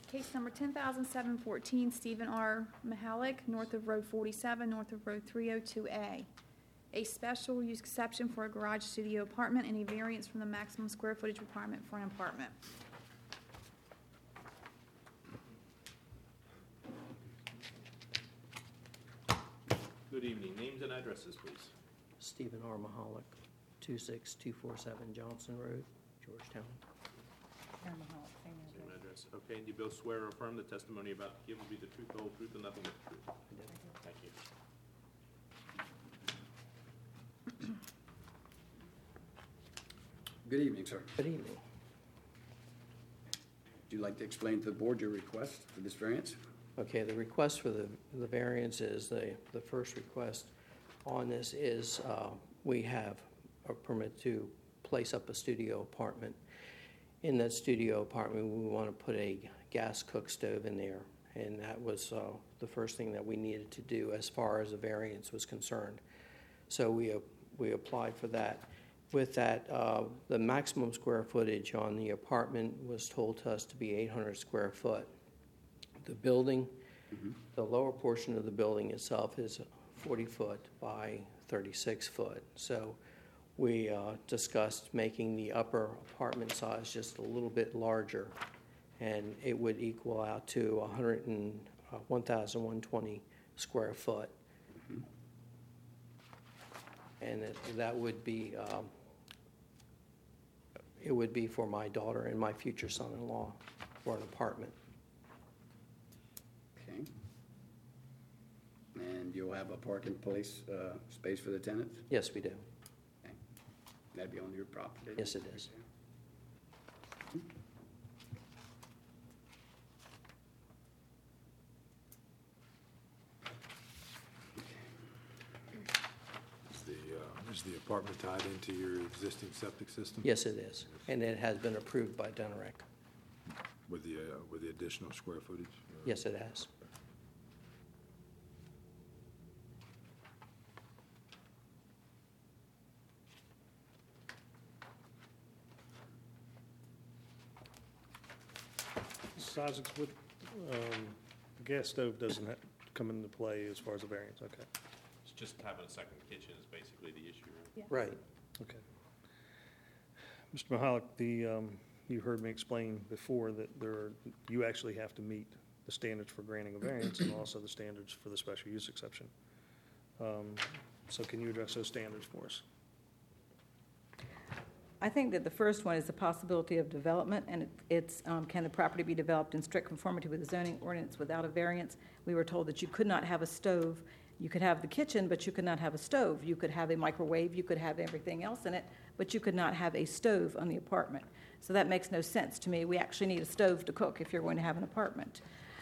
Case number 10,714, Stephen R. Mahalik, north of Road 47, north of Road 302A. A special use exception for a garage studio apartment and a variance from the maximum square footage requirement for an apartment. Good evening. Names and addresses, please. Stephen R. Mahalik, 26247 Johnson Road, Georgetown. Aaron Mahalik, same Same address. address. Okay, and you both swear or affirm the testimony about to give will be the truth, the whole truth, and nothing but the truth? Thank you. Good evening, sir. Good evening. Would you like to explain to the board your request for this variance? Okay, the request for the variance is, the first request on this is we have a permit to place up a studio apartment. In that studio apartment, we want to put a gas cook stove in there, and that was the first thing that we needed to do as far as the variance was concerned. So we applied for that. With that, the maximum square footage on the apartment was told to us to be 800 square foot. The building, the lower portion of the building itself is 40 foot by 36 foot. So we discussed making the upper apartment size just a little bit larger, and it would equal out to 1,120 square foot. And that would be, it would be for my daughter and my future son-in-law for an apartment. Okay. And you'll have a parking place, space for the tenants? Yes, we do. Okay. That'd be on your property? Yes, it is. Is the apartment tied into your existing septic system? Yes, it is. And it has been approved by Deneric. With the additional square footage? Yes, it has. Mrs. Isaacs, the gas stove doesn't come into play as far as a variance, okay. It's just having a second kitchen is basically the issue, right? Right. Okay. Mr. Mahalik, you heard me explain before that you actually have to meet the standards for granting a variance and also the standards for the special use exception. So can you address those standards for us? I think that the first one is the possibility of development, and it's can the property be developed in strict conformity with the zoning ordinance without a variance? We were told that you could not have a stove. You could have the kitchen, but you could not have a stove. You could have a microwave. You could have everything else in it, but you could not have a stove on the apartment. So that makes no sense to me. We actually need a stove to cook if you're going to have an apartment.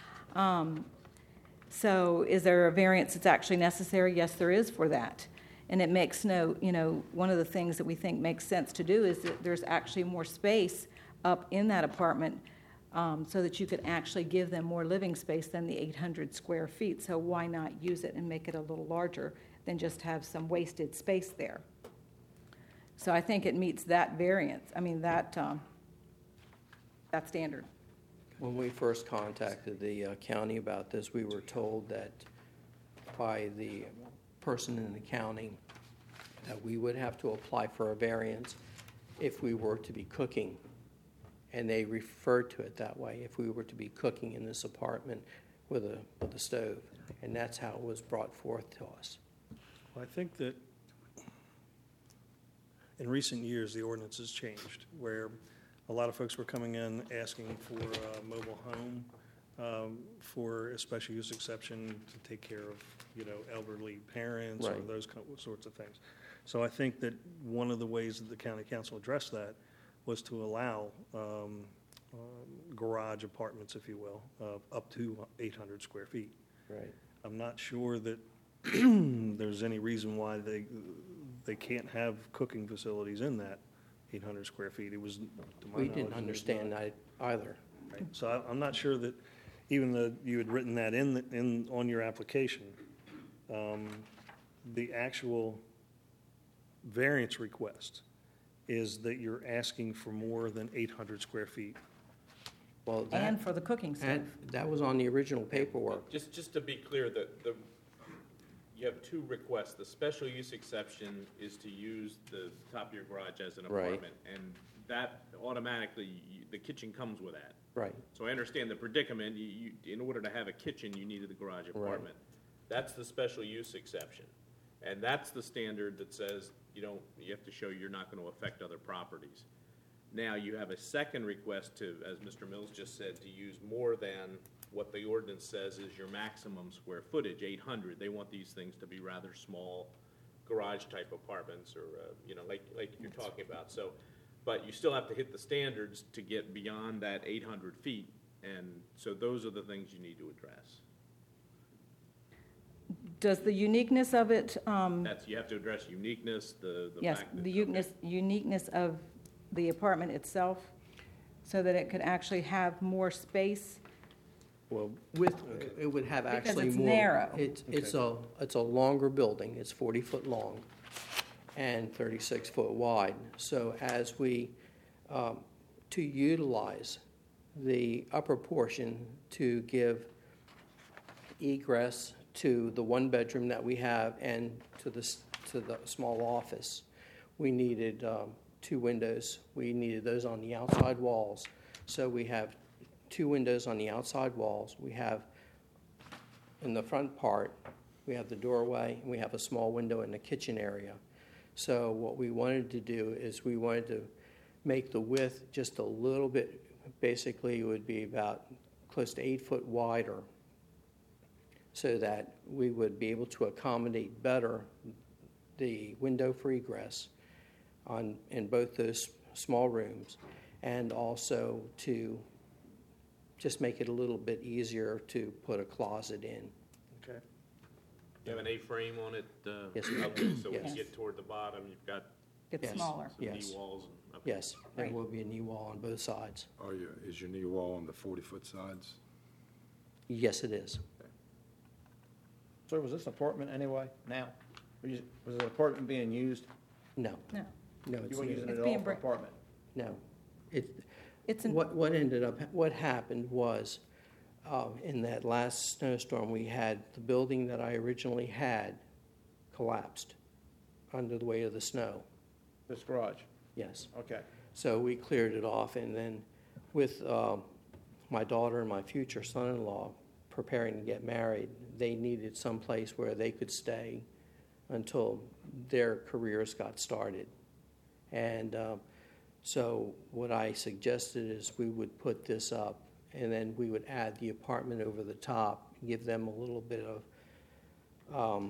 So is there a variance that's actually necessary? Yes, there is for that. And it makes one of the things that we think makes sense to do is that there's actually more space up in that apartment so that you could actually give them more living space than the 800 square feet. So why not use it and make it a little larger than just have some wasted space there? So I think it meets that variance. I mean, that standard. When we first contacted the county about this, we were told that by the person in the county that we would have to apply for a variance if we were to be cooking. And they referred to it that way, if we were to be cooking in this apartment with a stove. And that's how it was brought forth to us. Well, I think that in recent years, the ordinance has changed, where a lot of folks were coming in asking for a mobile home for a special use exception to take care of, elderly parents or Right. those sorts of things. So I think that one of the ways that the county council addressed that was to allow garage apartments, if you will, up to 800 square feet. Right. I'm not sure that there's any reason why they can't have cooking facilities in that 800 square feet. It was, to my We knowledge, didn't understand that either. Right. So I'm not sure that even though you had written that in on your application, the actual variance request is that you're asking for more than 800 square feet Well, and for the cooking stuff. that was on the original paperwork. Just to be clear, you have two requests. The special use exception is to use the top of your garage as an Right. apartment. And that automatically, the kitchen comes with that. Right, So I understand the predicament. In order to have a kitchen, you needed the garage apartment. That's the special use exception. And that's the standard that says you have to show you're not going to affect other properties. Now, you have a second request to, as Mr. Mills just said, to use more than what the ordinance says is your maximum square footage, 800. They want these things to be rather small garage-type apartments or, like you're talking about. So, but you still have to hit the standards to get beyond that 800 feet. And so those are the things you need to address. Does the uniqueness of it, You have to address uniqueness, the yes, fact that. the uniqueness of the apartment itself, so that it could actually have more space? well, it would have Because actually it's more. narrow. It's a longer building, it's 40 foot long and 36 foot wide. So as we, to utilize the upper portion to give egress to the one bedroom that we have and to the small office, we needed 2 windows. We needed those on the outside walls. So we have 2 windows on the outside walls. We have, in the front part, we have the doorway, and we have a small window in the kitchen area. So what we wanted to do is we wanted to make the width just a little bit, basically it would be about close to 8 foot wider, so that we would be able to accommodate better the window for egress in both those small rooms, and also to just make it a little bit easier to put a closet in. Okay. You have an A-frame on it? Yes, we do. Okay, so when Yes. you get toward the bottom, you've got It's Yes. smaller. some knee Yes. walls. Okay. Yes, there Right. will be a knee wall on both sides. Is your knee wall on the 40-foot sides? Yes, it is. So was this apartment anyway, now? Was the apartment being used? No, No, no, You it's, weren't using It's it at being all for brick. apartment? no. It, it's, an- what happened was, in that last snowstorm, we had, the building that I originally had collapsed under the weight of the snow. This garage? Yes. Okay. So we cleared it off, and then with my daughter and my future son-in-law preparing to get married, they needed some place where they could stay until their careers got started. And so what I suggested is we would put this up, and then we would add the apartment over the top, give them a little bit of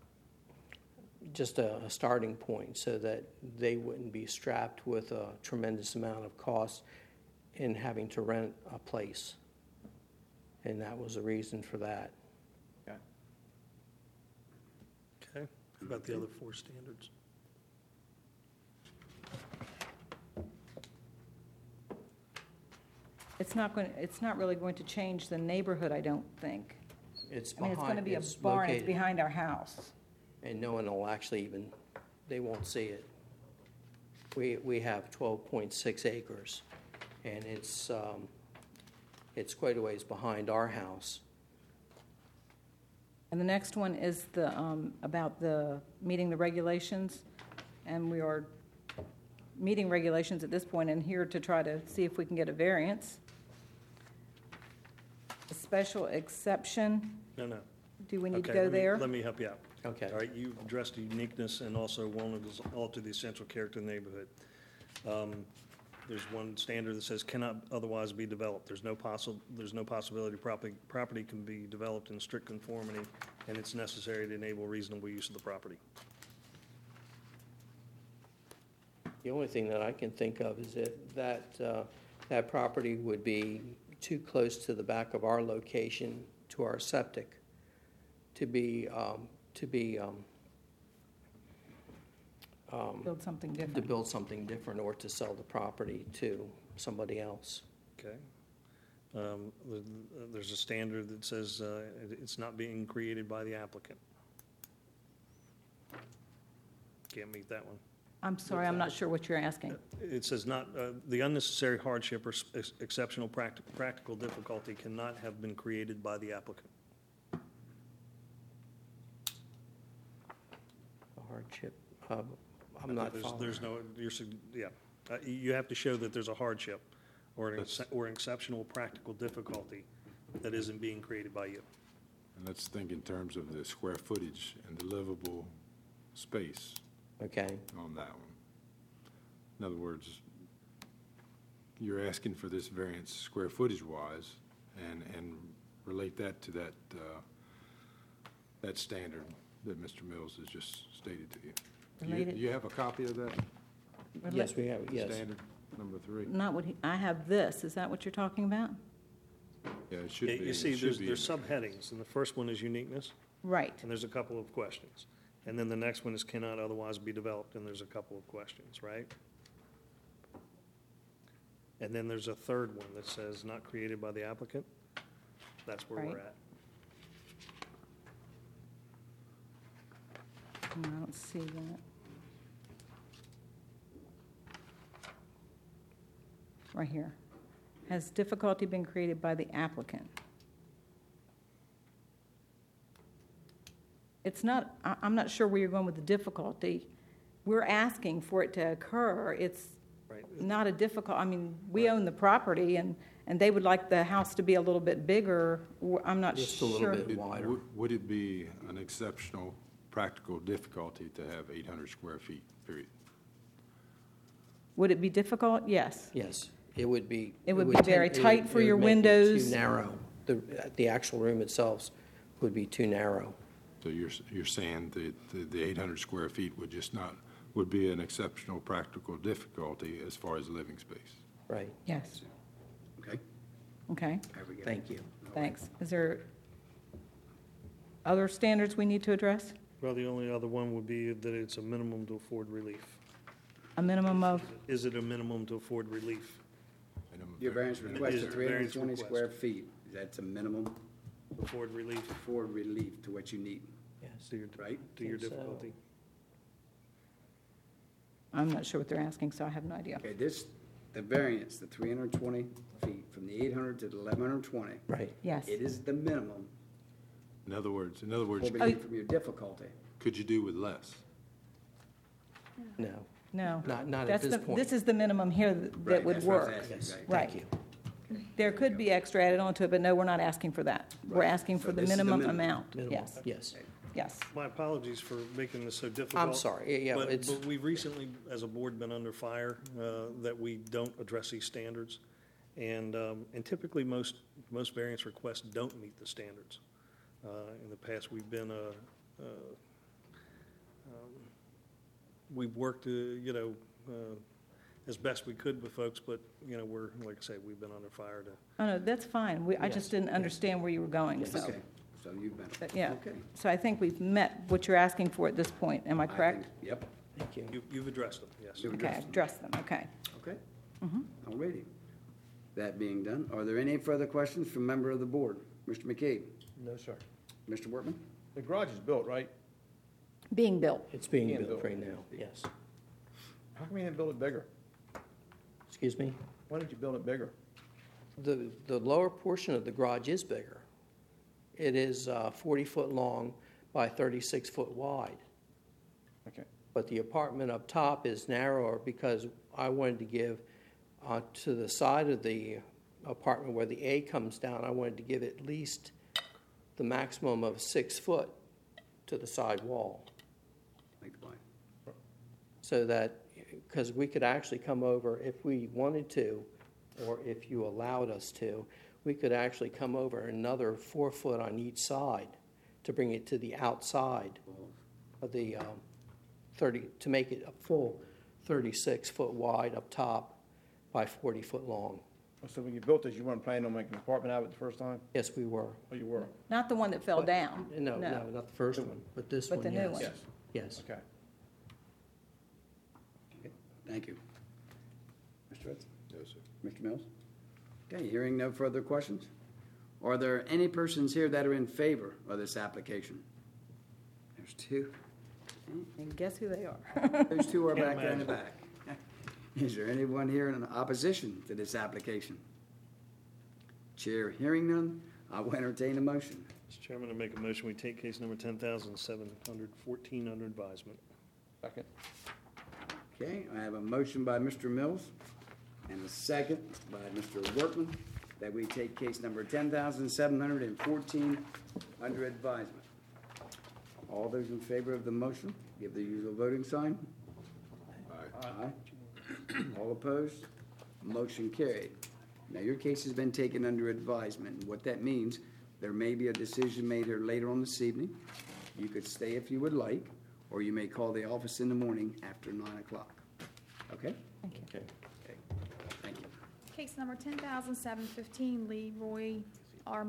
just a starting point, so that they wouldn't be strapped with a tremendous amount of cost in having to rent a place. And that was the reason for that. Okay. Okay. How about the other 4 standards? it's not really going to change the neighborhood, I don't think. It's I mean, it's going to behind, be a it's barn, it's located, behind our house. and no one will actually even, they won't see it. We have 12.6 acres, and it's quite a ways behind our house. And the next one is about the meeting the regulations, and we are meeting regulations at this point and here to try to see if we can get a variance. A special exception, No. do we need to Okay, go there? Let me help you out. Okay. All right, you addressed the uniqueness and also wanted to alter the essential character of the neighborhood. There's one standard that says cannot otherwise be developed. There's no possibility property can be developed in strict conformity, and it's necessary to enable reasonable use of the property. The only thing that I can think of is that property would be too close to the back of our location, to our septic, to Build something to different. build something different or to sell the property to somebody else. Okay? There's a standard that says it's not being created by the applicant. Can't meet that one. I'm sorry, I'm not sure what you're asking. It says not, the unnecessary hardship or exceptional practical difficulty cannot have been created by the applicant. A hardship, I'm not following. There's no, you have to show that there's a hardship or or an exceptional practical difficulty that isn't being created by you. And let's think in terms of the square footage and the livable space Okay, on that one. In other words, you're asking for this variance square footage wise and relate that to that standard that Mr. Mills has just stated to you. Relate it- Do you have a copy of that yes, we have, yes. standard, number 3? Not what, I have this, is that what you're talking about? Yeah, it should Yeah, be. you see, it should be there's in there. subheadings, and the first one is uniqueness, Right, and there's a couple of questions. And then the next one is cannot otherwise be developed, and there's a couple of questions, right? And then there's a third one that says not created by the applicant. That's where we're Right. at. I don't see that. Right here. Has difficulty been created by the applicant? It's not, I'm not sure where you're going with the difficulty. We're asking for it to occur. It's Right. not a difficult, I mean, we own the property, and they would like the house to be a little bit bigger. I'm not sure. Just a little bit. Wider. Would it be an exceptional practical difficulty to have 800 square feet, period? Would it be difficult? Yes. Yes, it would be. It would be very tend- tight for it your would make it windows. Too narrow. The actual room itself would be too narrow. So you're saying that the 800 square feet would just not, would be an exceptional practical difficulty as far as living space? Right, Yes. Okay, Okay, there we go. thank you. thanks. Is there other standards we need to address? Well, the only other one would be that it's a minimum to afford relief. A minimum of, Is it a minimum to afford relief? Your variance request is of a variance 320 request. square feet, that's a minimum Afford relief for relief to what you need, Yes. to your, right? to your Think so. difficulty. I'm not sure what they're asking, so I have no idea. Okay, the variance, the 320 feet, from the 800 to the 1120, Right, Yes. it is the minimum In other words, for Oh, relief from your difficulty. could you do with less? no, No. not at That's this the- point. This is the minimum here that Right, would that's what I was work. asking, Yes, right. thank you. There could be extra added onto it, but no, we're not asking for that. We're Right. asking So for the this is the minimum minimum. amount. Minimal. Yes, Yes, yes. My apologies for making this so difficult. I'm sorry, yeah, But it's, we've recently, as a board, been under fire that we don't address these standards. And typically, most variance requests don't meet the standards. In the past, we've been, we've worked, as best we could with folks, but, we're, like I say, we've been under fire to, Oh, no, that's fine. I Yes, just didn't yes. understand where you were going, so. Okay, so you've been. But, yeah. Okay. So I think we've met what you're asking for at this point. Am I correct? think- Yep, thank you. you've addressed them, yes. You've Okay, addressed them. address them, okay. Okay. All righty. That being done, are there any further questions from member of the board? Mr. McCabe? No, sir. Mr. Workman? The garage is built, right? Being built. It's being Being built built. right now, yes. How come you didn't build it bigger? Excuse me? Why didn't you build it bigger? The lower portion of the garage is bigger. It is 40-foot long by 36-foot wide. Okay. But the apartment up top is narrower because I wanted to give to the side of the apartment where the A comes down, I wanted to give at least the maximum of 6 foot to the side wall. Lengthwise. So that, because we could actually come over if we wanted to, or if you allowed us to, we could actually come over another 4 foot on each side to bring it to the outside of the 30, to make it a full 36-foot wide up top by 40-foot long. So when you built this, you weren't planning on making an apartment out of it the first time? Yes, we were. Oh, you were? Not the one that fell down. No, not the first one, but this But one, the new yes. one. Yes. Yes. Okay. Okay, thank you. Mr. Ritz? Yes, sir. Mr. Mills? Okay, hearing no further questions? Are there any persons here that are in favor of this application? There's two. And guess who they are? Those two are Can't back there in the back. Is there anyone here in opposition to this application? Chair hearing none, I will entertain a motion. Mr. Chairman, I make a motion, we take case number 10,714 under advisement. Second. Okay, I have a motion by Mr. Mills and a second by Mr. Workman that we take case number 10,714 under advisement. All those in favor of the motion, give the usual voting sign. Aye. All opposed? Motion carried. Now, your case has been taken under advisement. What that means, there may be a decision made here later on this evening. You could stay if you would like, or you may call the office in the morning after 9 o'clock. Okay? Thank you. Okay. Thank you. Case number 10,715, Leroy R.